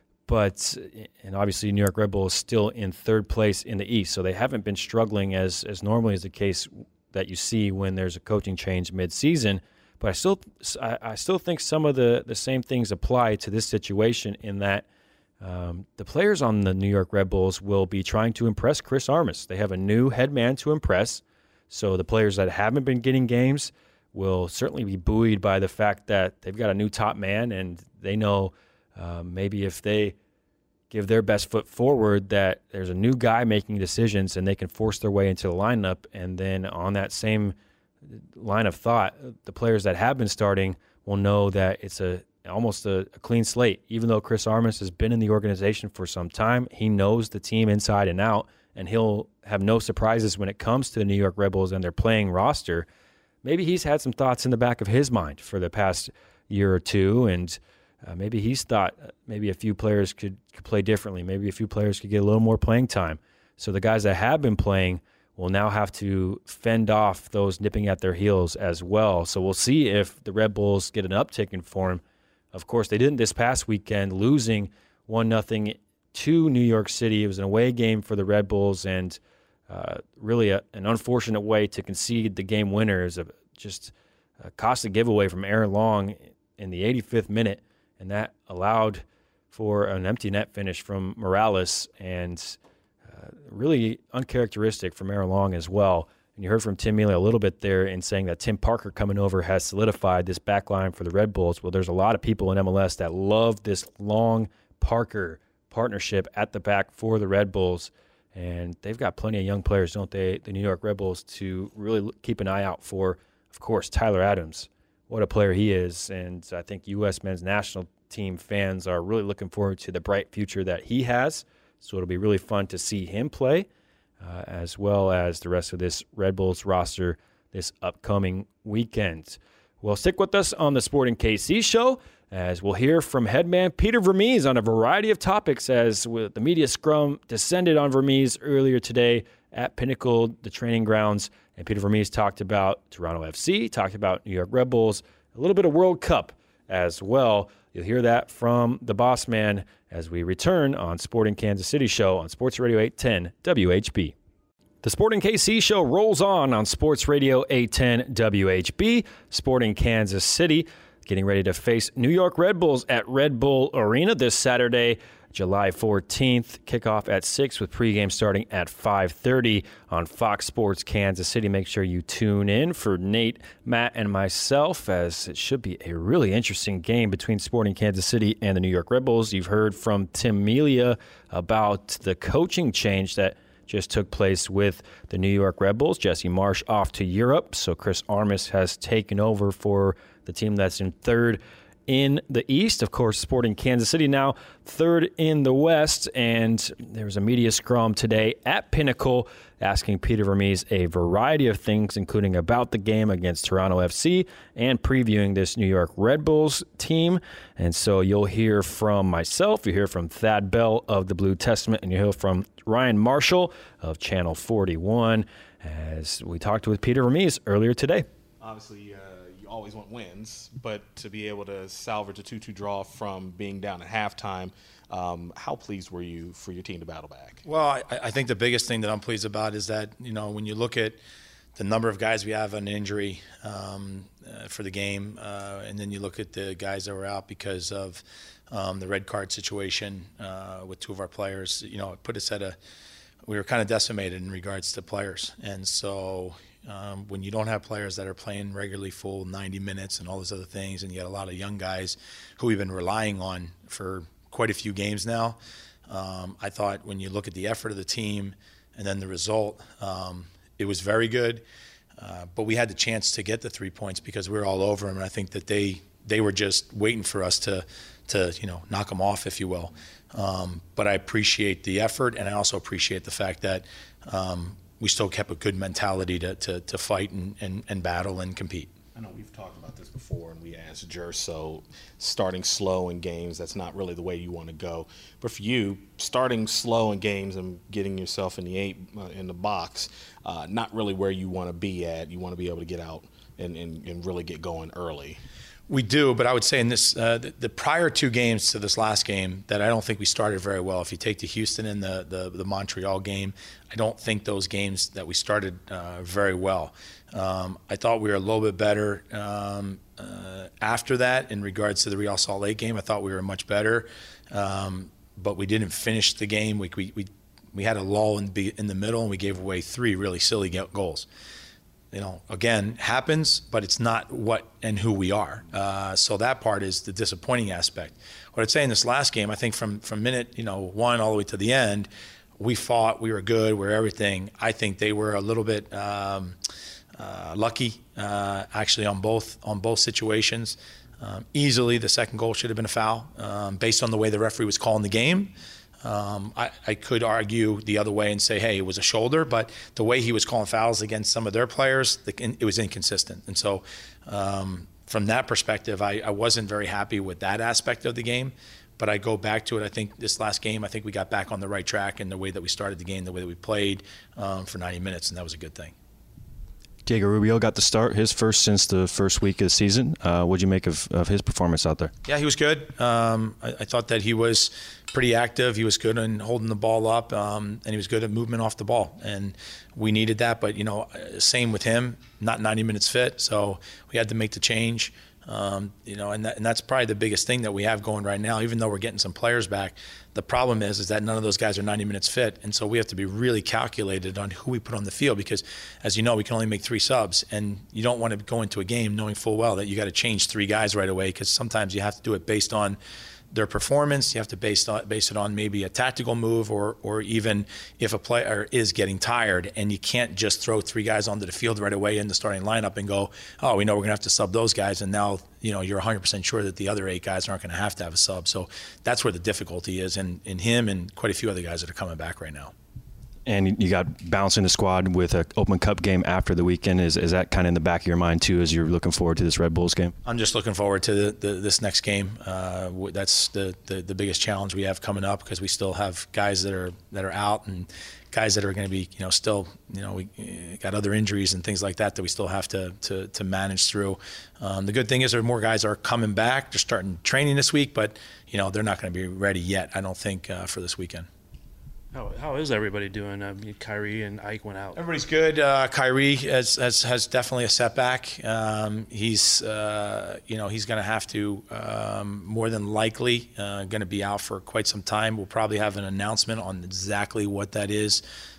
But, and obviously New York Red Bull is still in third place in the East, so they haven't been struggling as, as normally is the case that you see when there's a coaching change midseason. But I still, I, I still think some of the, the same things apply to this situation, in that um, the players on the New York Red Bulls will be trying to impress Chris Armas. They have a new head man to impress, so the players that haven't been getting games will certainly be buoyed by the fact that they've got a new top man, and they know uh, maybe if they give their best foot forward that there's a new guy making decisions and they can force their way into the lineup. And then on that same line of thought, the players that have been starting will know that it's a almost a, a clean slate. Even though Chris Armas has been in the organization for some time, he knows the team inside and out, and he'll have no surprises when it comes to the New York Red Bulls and their playing roster. Maybe he's had some thoughts in the back of his mind for the past year or two, and uh, maybe he's thought maybe a few players could, could play differently. Maybe a few players could get a little more playing time. So the guys that have been playing will now have to fend off those nipping at their heels as well. So we'll see if the Red Bulls get an uptick in form. Of course, they didn't this past weekend, losing one nothing to New York City. It was an away game for the Red Bulls, and uh, really a, an unfortunate way to concede the game winner. Is a, just a costly giveaway from Aaron Long in the eighty-fifth minute, and that allowed for an empty net finish from Morales, and uh, really uncharacteristic from Aaron Long as well. And you heard from Tim Melia a little bit there in saying that Tim Parker coming over has solidified this back line for the Red Bulls. Well, there's a lot of people in M L S that love this Long-Parker partnership at the back for the Red Bulls, and they've got plenty of young players, don't they, the New York Red Bulls, to really keep an eye out for. of course, Tyler Adams. What a player he is. And I think U S men's national team fans are really looking forward to the bright future that he has. So it'll be really fun to see him play, uh, as well as the rest of this Red Bulls roster this upcoming weekend. Well, stick with us on the Sporting K C show, as we'll hear from headman Peter Vermes on a variety of topics, as the media scrum descended on Vermes earlier today at Pinnacle, the training grounds. And Peter Vermes talked about Toronto F C, talked about New York Red Bulls, a little bit of World Cup as well. You'll hear that from the boss man as we return on Sporting Kansas City show on Sports Radio eight ten W H B. The Sporting K C show rolls on on Sports Radio eight ten W H B. Sporting Kansas City getting ready to face New York Red Bulls at Red Bull Arena this Saturday, July fourteenth. Kickoff at six with pregame starting at five thirty on Fox Sports Kansas City. Make sure you tune in for Nate, Matt, and myself, as it should be a really interesting game between Sporting Kansas City and the New York Red Bulls. You've heard from Tim Melia about the coaching change that just took place with the New York Red Bulls. Jesse Marsch off to Europe, so Chris Armas has taken over for the team that's in third in the East. Of course, Sporting Kansas City now third in the West, and there was a media scrum today at Pinnacle asking Peter Vermes a variety of things, including about the game against Toronto F C and previewing this New York Red Bulls team. And so you'll hear from myself, you'll hear from Thad Bell of the Blue Testament, and you'll hear from Ryan Marshall of Channel forty-one as we talked with Peter Vermes earlier today. Obviously, uh, you always want wins, but to be able to salvage a two two draw from being down at halftime, um, how pleased were you for your team to battle back? Well, I, I think the biggest thing that I'm pleased about is that, you know, when you look at the number of guys we have on injury um, uh, for the game, uh, and then you look at the guys that were out because of um, the red card situation uh, with two of our players, you know, it put us at a – we were kind of decimated in regards to players. And so um, when you don't have players that are playing regularly full ninety minutes and all those other things, and you got a lot of young guys who we've been relying on for quite a few games now, um, I thought when you look at the effort of the team and then the result, um, it was very good. Uh, but we had the chance to get the three points because we were all over them, and I think that they they were just waiting for us to to you know knock them off, if you will. Um, but I appreciate the effort, and I also appreciate the fact that um, we still kept a good mentality to to, to fight and, and, and battle and compete. I know we've talked about this before, and we asked Jer, so starting slow in games, that's not really the way you want to go. But for you, starting slow in games and getting yourself in the eight uh, in the box, uh, not really where you want to be at. You want to be able to get out and, and, and really get going early. We do, but I would say in this, uh, the, the prior two games to this last game, that I don't think we started very well. If you take the Houston and the, the, the Montreal game, I don't think those games that we started uh, very well. Um, I thought we were a little bit better um, uh, after that in regards to the Real Salt Lake game. I thought we were much better, um, but we didn't finish the game. We we we, we had a lull in the, in the middle, and we gave away three really silly goals. You know, again, happens, but it's not what and who we are. Uh, so that part is the disappointing aspect. What I'd say in this last game, I think from, from minute, you know, one all the way to the end, we fought, we were good, we were everything. I think they were a little bit um, uh, lucky, uh, actually, on both on both situations. Um, easily, the second goal should have been a foul, um, based on the way the referee was calling the game. Um, I, I could argue the other way and say, hey, it was a shoulder, but the way he was calling fouls against some of their players, the, it was inconsistent. And so um, from that perspective, I, I wasn't very happy with that aspect of the game. But I go back to it. I think this last game, I think we got back on the right track in the way that we started the game, the way that we played um, for ninety minutes, and that was a good thing. Diego Rubio got the start, his first since the first week of the season. Uh, what did you make of, of his performance out there? Yeah, he was good. Um, I, I thought that he was pretty active. He was good in holding the ball up, um, and he was good at movement off the ball. And we needed that. But, you know, same with him, not ninety minutes fit. So we had to make the change. Um, you know, and, that, and that's probably the biggest thing that we have going right now, even though we're getting some players back. The problem is, is that none of those guys are ninety minutes fit. And so we have to be really calculated on who we put on the field because, as you know, we can only make three subs. And you don't want to go into a game knowing full well that you got to change three guys right away because sometimes you have to do it based on their performance. You have to base on, base it on maybe a tactical move, or or even if a player is getting tired, and you can't just throw three guys onto the field right away in the starting lineup and go, oh, we know we're going to have to sub those guys, and now you know you're one hundred percent sure that the other eight guys aren't going to have to have a sub. So that's where the difficulty is in, in him and quite a few other guys that are coming back right now. And you got bouncing the squad with an Open Cup game after the weekend. Is is that kind of in the back of your mind too, as you're looking forward to this Red Bulls game? I'm just looking forward to the, the, this next game. Uh, that's the, the the biggest challenge we have coming up, because we still have guys that are that are out, and guys that are going to be you know still you know we got other injuries and things like that that we still have to to, to manage through. Um, the good thing is there are more guys are coming back. They're starting training this week, but you know they're not going to be ready yet, I don't think, uh, for this weekend. How, how is everybody doing? I mean, Kyrie and Ike went out. Everybody's good. Uh, Kyrie has, has has definitely a setback. Um, he's uh, you know he's going to have to um, more than likely uh, going to be out for quite some time. We'll probably have an announcement on exactly what that is.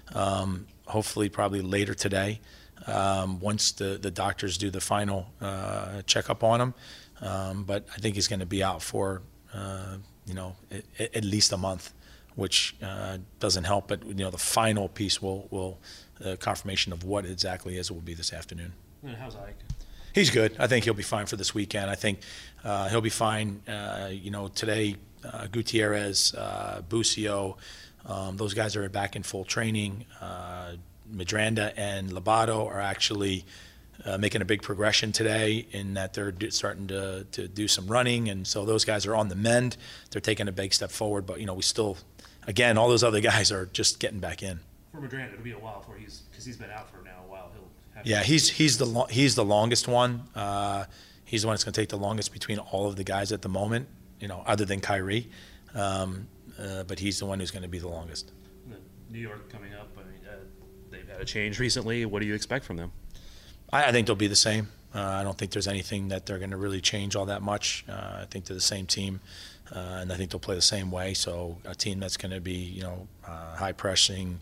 Um, hopefully, probably later today, um, once the the doctors do the final uh, checkup on him. Um, but I think he's going to be out for uh, you know at, at least a month, which uh, doesn't help. But you know, the final piece will will uh, confirmation of what exactly is will be this afternoon. And how's Ike? He's good. I think he'll be fine for this weekend. I think uh, he'll be fine. Uh, you know, today uh, Gutierrez, uh, Busio, um, those guys are back in full training. Uh, Medranda and Lobato are actually uh, making a big progression today in that they're do, starting to to do some running, and so those guys are on the mend. They're taking a big step forward, but you know, we still. Again, all those other guys are just getting back in. For Medranda, it'll be a while before he's because he's been out for now a while. He'll have yeah, he's he's the lo- he's the longest one. Uh, he's the one that's going to take the longest between all of the guys at the moment. You know, other than Kyrie, um, uh, but he's the one who's going to be the longest. New York coming up. I mean, uh, they've had a change recently. What do you expect from them? I, I think they'll be the same. Uh, I don't think there's anything that they're going to really change all that much. Uh, I think they're the same team. Uh, and I think they'll play the same way. So a team that's going to be, you know, uh, high pressing,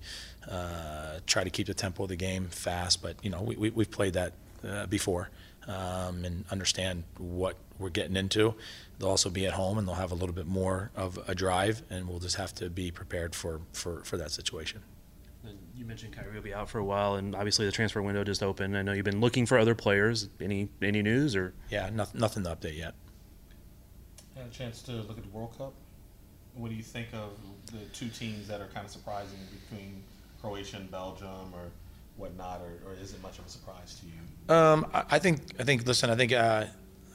uh, try to keep the tempo of the game fast. But you know, we, we we've played that uh, before, um, and understand what we're getting into. They'll also be at home, and they'll have a little bit more of a drive, and we'll just have to be prepared for for, for that situation. And you mentioned Kyrie will be out for a while, and obviously the transfer window just opened. I know you've been looking for other players. Any any news or? Yeah, nothing nothing to update yet. Had a chance to look at the World Cup. What do you think of the two teams that are kind of surprising between Croatia and Belgium, or whatnot, or, or is it much of a surprise to you? Um, I, I think I think listen, I think uh,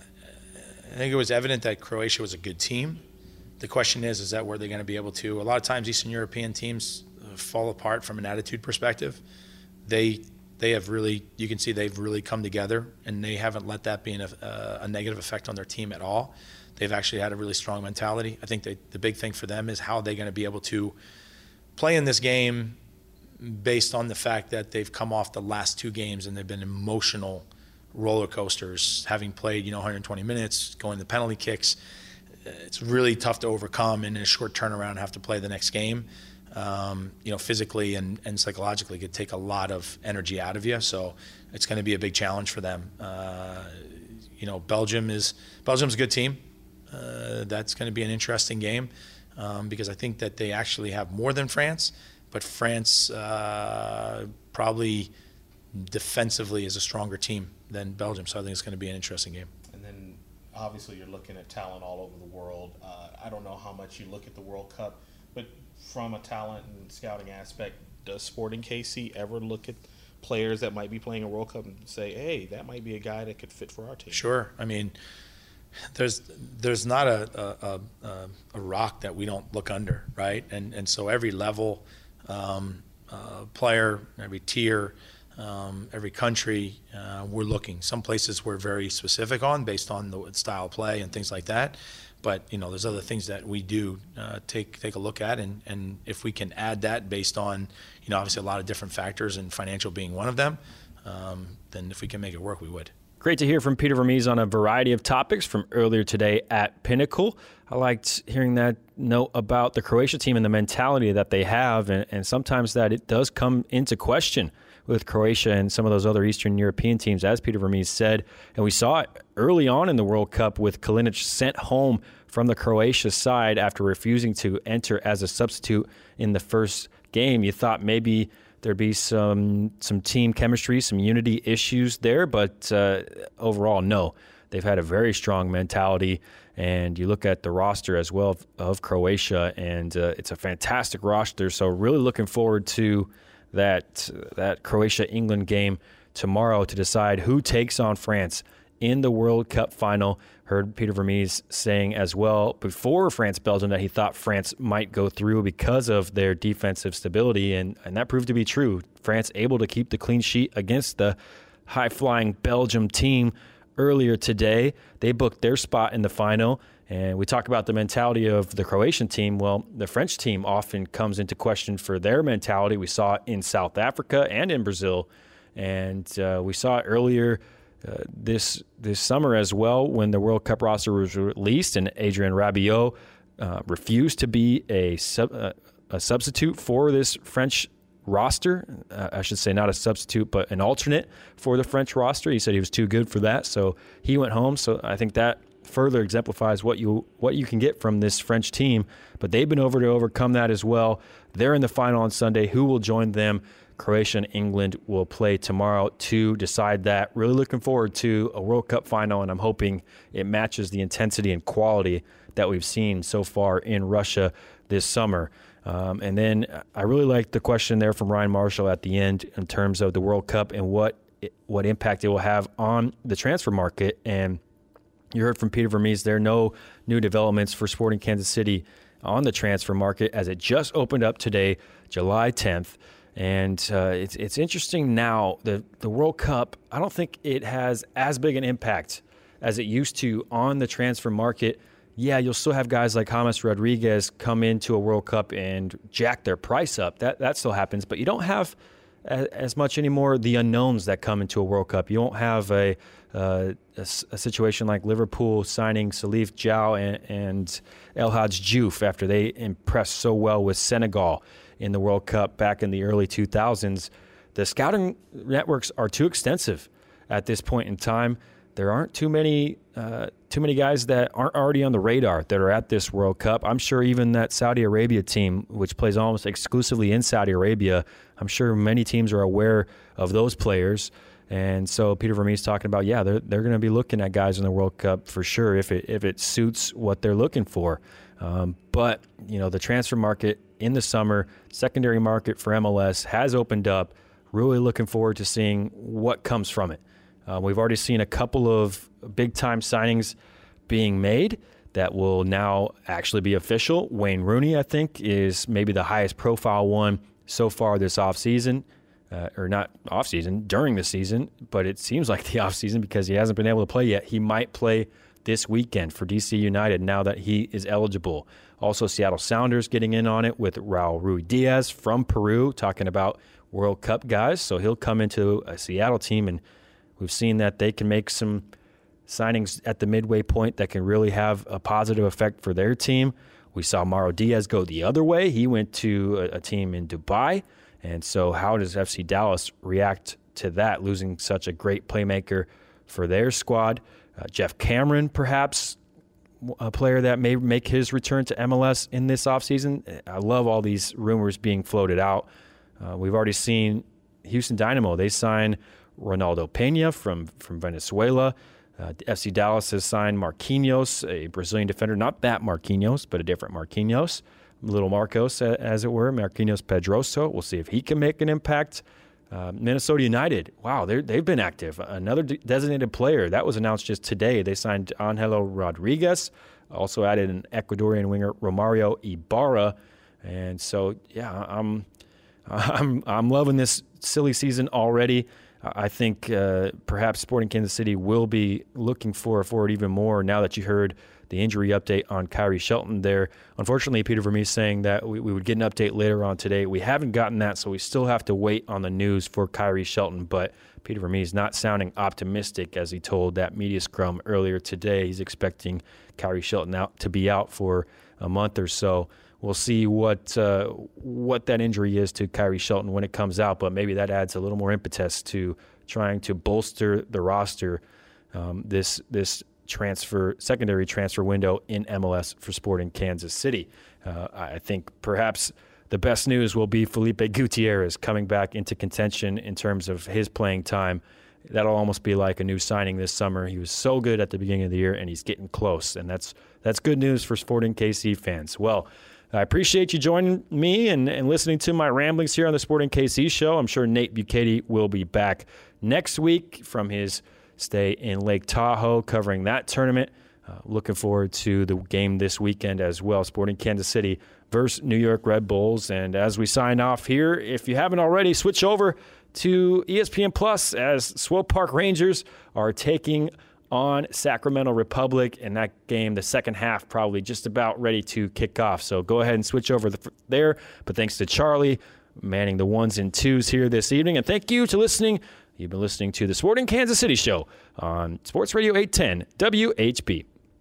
I think it was evident that Croatia was a good team. The question is, is that where they're going to be able to? A lot of times, Eastern European teams fall apart from an attitude perspective. They they have really, you can see they've really come together, and they haven't let that be an, uh, a negative effect on their team at all. They've actually had a really strong mentality. I think that the big thing for them is how they're going to be able to play in this game based on the fact that they've come off the last two games and they've been emotional roller coasters, having played, you know, one hundred twenty minutes, going to penalty kicks. It's really tough to overcome and in a short turnaround have to play the next game. Um, you know, physically and, and psychologically could take a lot of energy out of you. So it's going to be a big challenge for them. Uh, you know, Belgium is Belgium's a good team. Uh, that's going to be an interesting game um, because I think that they actually have more than France, but France uh, probably defensively is a stronger team than Belgium. So I think it's going to be an interesting game. And then obviously you're looking at talent all over the world. Uh, I don't know how much you look at the World Cup, but from a talent and scouting aspect, does Sporting K C ever look at players that might be playing a World Cup and say, hey, that might be a guy that could fit for our team? Sure. I mean, there's there's not a a, a, a rock that we don't look under, right? And and so every level, um, uh, player, every tier, um, every country, uh, we're looking. Some places we're very specific on based on the style of play and things like that. But you know, there's other things that we do uh, take take a look at, and, and if we can add that based on, you know, obviously a lot of different factors, and financial being one of them, um, then if we can make it work, we would. Great to hear from Peter Vermes on a variety of topics from earlier today at Pinnacle. I liked hearing that note about the Croatia team and the mentality that they have, and, and sometimes that it does come into question with Croatia and some of those other Eastern European teams, as Peter Vermes said. And we saw it early on in the World Cup with Kalinic sent home from the Croatia side after refusing to enter as a substitute in the first game. You thought maybe there'd be some some team chemistry, some unity issues there, but uh, overall, no. They've had a very strong mentality, and you look at the roster as well of, of Croatia, and uh, it's a fantastic roster. So really looking forward to that that Croatia-England game tomorrow to decide who takes on France in the World Cup final. Heard Peter Vermes saying as well before France-Belgium that he thought France might go through because of their defensive stability, and, and that proved to be true. France able to keep the clean sheet against the high-flying Belgium team earlier today. They booked their spot in the final. And we talk about the mentality of the Croatian team. Well, the French team often comes into question for their mentality. We saw it in South Africa and in Brazil. And uh, we saw it earlier uh, this this summer as well when the World Cup roster was released and Adrien Rabiot uh, refused to be a, sub, uh, a substitute for this French roster. Uh, I should say not a substitute, but an alternate for the French roster. He said he was too good for that, so he went home. So I think that further exemplifies what you what you can get from this French team. But they've been over to overcome that as well. They're in the final on Sunday. Who will join them? Croatia and England will play tomorrow to decide that. Really looking forward to a World Cup final, and I'm hoping it matches the intensity and quality that we've seen so far in Russia this summer. Um, and then I really liked the question there from Ryan Marshall at the end in terms of the World Cup and what what impact it will have on the transfer market. And you heard from Peter Vermes there, no new developments for Sporting Kansas City on the transfer market as it just opened up today, July tenth. And uh, it's it's interesting now, the, the World Cup, I don't think it has as big an impact as it used to on the transfer market. Yeah, you'll still have guys like James Rodriguez come into a World Cup and jack their price up. That that still happens, but you don't have as, as much anymore the unknowns that come into a World Cup. You won't have a uh, a, a situation like Liverpool signing Salif Diao and, and El Hadj Diouf after they impressed so well with Senegal in the World Cup back in the early two thousands. The scouting networks are too extensive at this point in time. There aren't too many uh, too many guys that aren't already on the radar that are at this World Cup. I'm sure even that Saudi Arabia team, which plays almost exclusively in Saudi Arabia, I'm sure many teams are aware of those players. And so Peter Vermes talking about, yeah, they're they're going to be looking at guys in the World Cup for sure if it if it suits what they're looking for. Um, but you know, the transfer market in the summer, secondary market for M L S has opened up. Really looking forward to seeing what comes from it. Uh, we've already seen a couple of big-time signings being made that will now actually be official. Wayne Rooney, I think, is maybe the highest-profile one so far this offseason, uh, or not offseason, during the season, but it seems like the offseason because he hasn't been able to play yet. He might play this weekend for D C United now that he is eligible. Also, Seattle Sounders getting in on it with Raul Ruidiaz from Peru, talking about World Cup guys. So he'll come into a Seattle team, and we've seen that they can make some signings at the midway point that can really have a positive effect for their team. We saw Mauro Diaz go the other way. He went to a, a team in Dubai. And so how does F C Dallas react to that, losing such a great playmaker for their squad? Uh, Jeff Cameron, perhaps, a player that may make his return to M L S in this offseason. I love all these rumors being floated out. Uh, we've already seen Houston Dynamo. They signed Ronaldo Peña from, from Venezuela. Uh, F C Dallas has signed Marquinhos, a Brazilian defender. Not that Marquinhos, but a different Marquinhos. Little Marcos, as it were, Marquinhos Pedroso. We'll see if he can make an impact. Uh, Minnesota United, wow, they've been active. Another de- designated player. That was announced just today. They signed Angelo Rodriguez, also added an Ecuadorian winger, Romario Ibarra. And so, yeah, I'm I'm I'm loving this silly season already. I think uh, perhaps Sporting Kansas City will be looking for a forward even more now that you heard the injury update on Kyrie Shelton there. Unfortunately, Peter Vermes saying that we, we would get an update later on today. We haven't gotten that, so we still have to wait on the news for Kyrie Shelton. But Peter Vermes not sounding optimistic as he told that media scrum earlier today. He's expecting Kyrie Shelton out to be out for a month or so. We'll see what uh, what that injury is to Kyrie Shelton when it comes out, but maybe that adds a little more impetus to trying to bolster the roster um, this this transfer secondary transfer window in M L S for Sporting Kansas City. Uh, I think perhaps the best news will be Felipe Gutierrez coming back into contention in terms of his playing time. That'll almost be like a new signing this summer. He was so good at the beginning of the year, and he's getting close, and that's that's good news for Sporting K C fans. Well, I appreciate you joining me and, and listening to my ramblings here on the Sporting K C show. I'm sure Nate Bukaty will be back next week from his stay in Lake Tahoe covering that tournament. Uh, looking forward to the game this weekend as well, Sporting Kansas City versus New York Red Bulls. And as we sign off here, if you haven't already, switch over to E S P N Plus as Swope Park Rangers are taking on Sacramento Republic, and that game, the second half, probably just about ready to kick off. So go ahead and switch over the, there. But thanks to Charlie manning the ones and twos here this evening. And thank you to listening. You've been listening to the Sporting Kansas City Show on Sports Radio eight ten W H B.